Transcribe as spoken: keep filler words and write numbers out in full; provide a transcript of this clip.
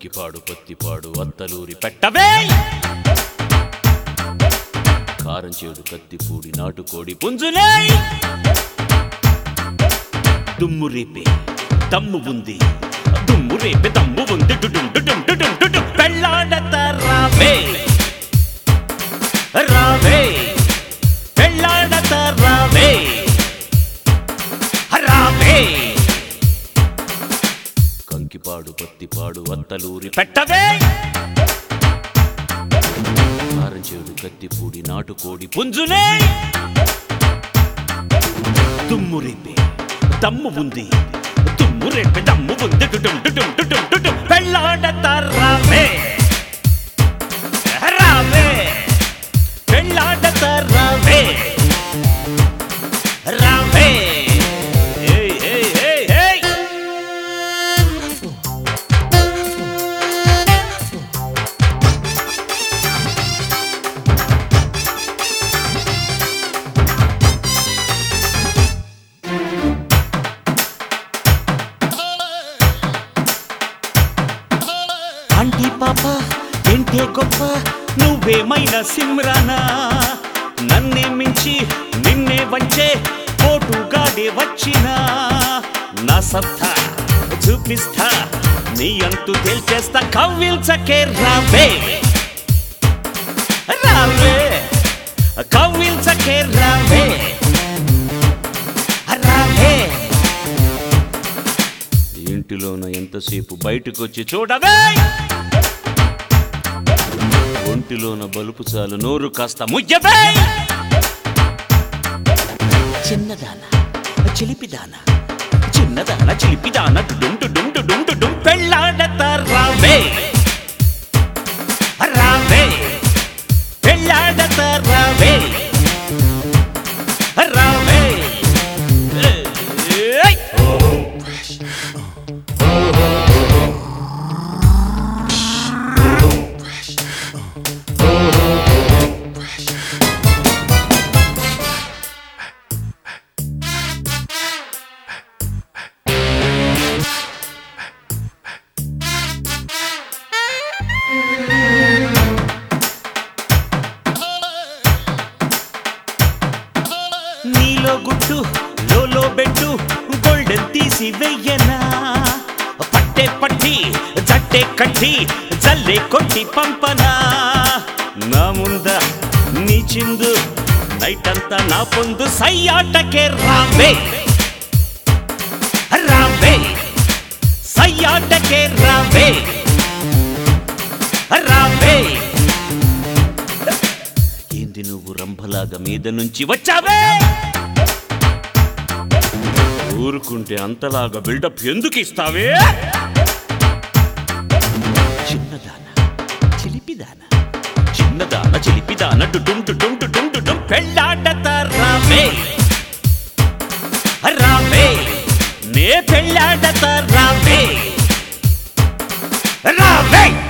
కంకిపాడు పత్తిపాడు అత్తలూరి పెట్టవే కారం చేడు కత్తిపూడి నాటుకోడి పుంజులే దుమ్ము రేపే దమ్ము ఉంది దుమ్ము రేపే దమ్ము ఉంది డుడుం డుడుం డుడుం డుడుం పెళ్ళాడత రావే రావే పెళ్ళాడత రావే రావే కంకిపాడు పత్తిపాడు అత్తలూరి పెట్టవే కారంచేడు కత్తిపూడి నాటుకోడి పుంజులే దుమ్ము రేపే దమ్ము ఉంది దుమ్ము రేపే దమ్ము ఉంది డుడుం డుడుం డుడుం డుడుం పెళ్ళాడత రావే రావే పెళ్ళాడత రావే రావే ఆంటీ పాప ఏంటే గొప్ప నువ్వేమైనా సిమ్రానా నన్నే మించి నిన్నే వంచే పోటుగాడే వచ్చినా నా సత్తా చూపిస్తా నీ అంతు తేల్చేస్తా కవ్విల్చకే రావే రావే కవ్విల్చకే రావే రావే ఇంటిలోన ఎంతసేపు బయటకొచ్చి చూడవే ఒంటిలోన బలుపు చాలు నోరు కాస్త ముయ్యవే చిన్నదాన చిలిపిదాన చిన్నదాన చిలిపిదాన డుంటు డుంటు డుంటు డుం పెళ్ళాడత రావే రావే పెళ్ళాడత రావే రావే నీలో గుట్టు లోలో బెట్టు గోల్డెన్ తీసి వెయ్యనా పట్టే పట్టి జట్టే కట్టి జల్లే కొట్టి పంపనా నా ముంద నీ చిందు నైట్ అంతా నా పొందు సయ్యాటకే రావే రావే సయ్యాటకే రావే రావే ఏంది నువ్వు రంభలాగా మీద నుంచి వచ్చావే ఊరుకుంటే అంతలాగా బిల్డప్ ఎందుకు ఇస్తావే చిన్నదాన చిలిపిదాన చిన్నదాన చిలిపిదాన డుడుం డుడుం డుడుం డుడుం పెళ్ళాడత రావే రావే నే పెళ్ళాడత రావే రావే